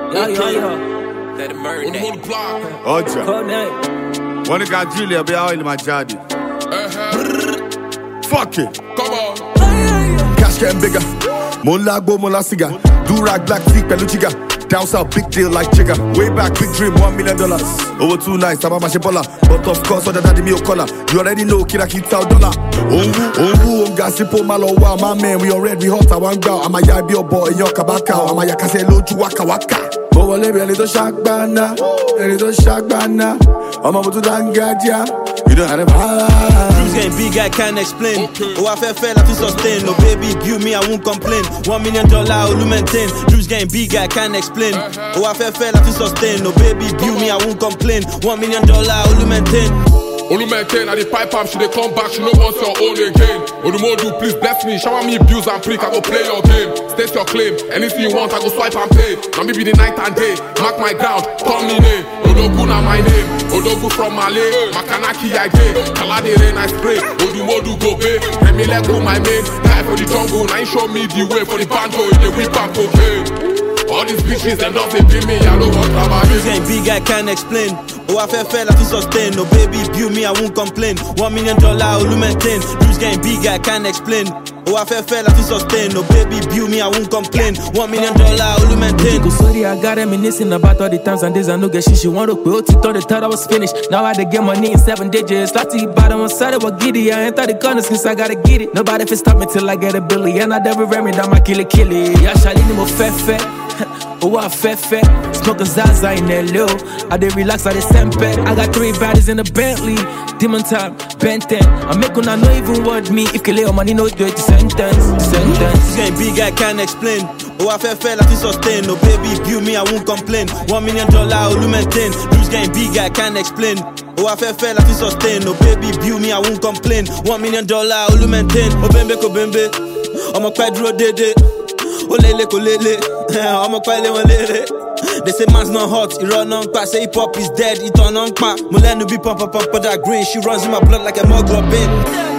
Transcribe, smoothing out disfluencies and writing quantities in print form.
Let it marinate. Oja. One got Julia, be all in my daddy. Fuck it. Come on. Cash getting bigger. Mola go, mola cigar. Do rag black feet, peluchiga. Down south, big deal like Jigga. Way back, big dream, $1 million. Over 2 nights, I'm a mashipola. But of course, other daddy me collar. You already know, kid, I keep $1,000. Oh, gossip, malo, wow, my man, we already hot. I want go. I'm a yabi your boy, your kabaka. I'm a yakase loju waka waka. But what let me a little shock banana. A little shock banana. I'm about to dangadia. You don't have a Dreams getting big, I can't explain. Oh, I fell, I feel sustain. No baby, view me, I won't complain. $1 million, all you maintain. Dreams getting big, I can't explain. Oh, I fell, I feel sustain. No baby, view me, I won't complain. $1 million, all you maintain. Olu maintain, I dey pipe up, she dey come back, she no wants your own again. Odumodu, please bless me, shower me bills and prick, I go play your game. State your claim, anything you want, I go swipe and pay. Now me be the night and day, mark my ground, call me name. Odogu na my name, Odogu from Malay, Makanaki I get, Kalade rain I spray. Odumodu go pay, let me let go my main. Die for the jungle, now you show me the way for the banjo, in the whip and cocaine. All these bitches, them not they pay me, I don't want about Dreams getting big, I can't explain. Oh, I fell, I feel sustain. No baby, view me, I won't complain. $1 million, all you maintain. Dreams getting big, I can't explain. Oh, I fell, I feel sustain. No baby, view me, I won't complain. $1 million, all you maintain. Sorry, I got reminiscing about all the times and days I know get shit. She want to quit. Thought they thought I was finished. Now I had to get money in 7 digits. Lati bottom on side of a giddy. I ain't thought the corners since I gotta get it. Nobody can stop me till I get a billy. And I never ran me down my kill it. Yeah, Shalini mo fe. Oh, I fe. Smoking Zaza in LO. I did relax, I did sempe. I got 3 baddies in a Bentley. Demon time, Benten. I make una no even want me. If Kaleo money no do it to sentence. It's getting big, I can't explain. Oh, I fell, I feel sustain. No baby, view me, I won't complain. $1 million, all you maintain. Dreams getting big, I can't explain. Oh, I fell, I feel sustain. No baby, view me, I won't complain. $1 million, all you maintain. Oh, bembe ko bembe. I'm a quadro dede. Oh, lele ko lele. I'm a quale one lele. They say man's not hot, he run on pass. Say hip hop is dead, he turn on pa. Mulenu be pump that green. She runs in my blood like a hemoglobin.